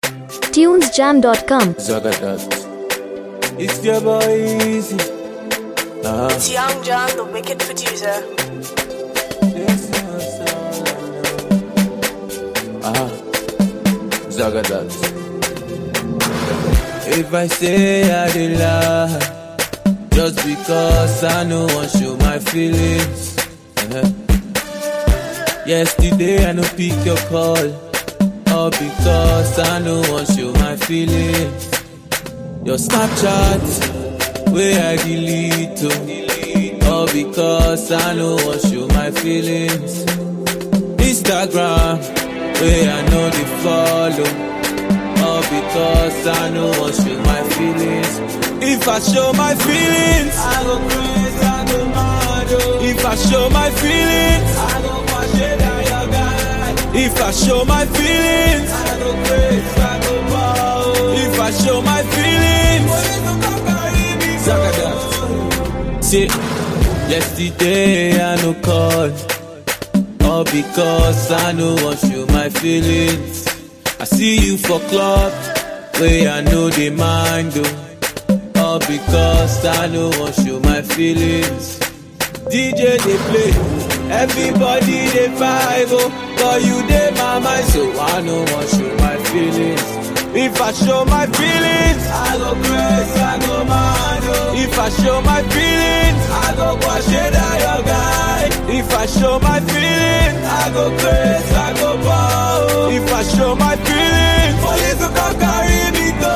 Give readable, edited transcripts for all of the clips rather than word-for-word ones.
tunesjam.com. Zagadat. It's your boy Easy. It's Young John, the wicked producer. Zagadat. If I say I did lie, just because I know I show my feelings. Yesterday I no pick your call, all because I know I show my feelings. Your Snapchat, where I delete, all because I know I show my feelings. Instagram, where I know they follow, all because I know I show my feelings. If I show my feelings, I go crazy, I go mad. If I show my feelings, I go shade on your guy. If I show my feelings, I go crazy, I go mad. If I show my feelings, Zagadat. See, yesterday I no call, all because I know I show my feelings. I see you for club, where I know they mind though, all because I know I show my feelings. DJ they play, everybody they vibe, oh, but you they my mind, so I know I show my feelings. If I show my feelings, I go crazy, I go mad. If I show my feelings, I go wash it out your guy. If I show my feelings, I go crazy, I go bow. If I show my feelings, police will come carry me go.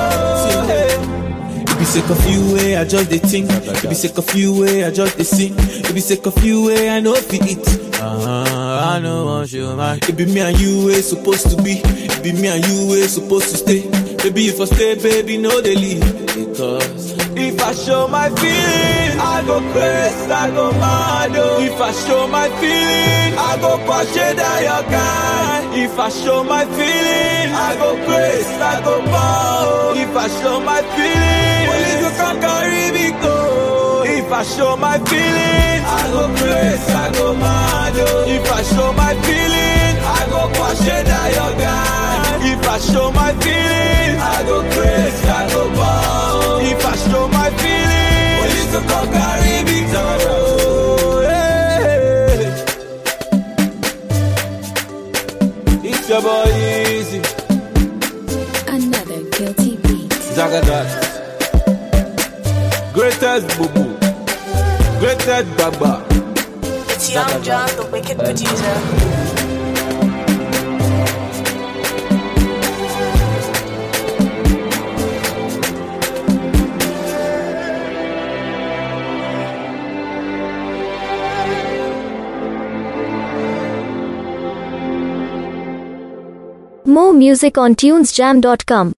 It be sick of you way, I just they think. It be sick of you way, I just they sing. It be sick of you way, I know fi it. I know I show my. It be me and you way supposed to be. It be me and you way supposed to stay. Baby, if I stay, baby, no they leave. Because if I show my feelings, I go crazy, I go mad. If I show my feelings, I go push it down your guy. If I show my feelings, I go crazy, I go mad. If I show my feelings, police will come carry me go. If I show my feelings, I go crazy, I go mad. If I show my feelings, I go push it down your guy. If I show my feelings, I go crazy, I go bow. If I show my feelings, police will come carry me go. It's your boy Easy. Another guilty beat. Zagadat. Greatest boo-boo, greatest baba. It's Young John, the wicked producer. More music on tunesjam.com.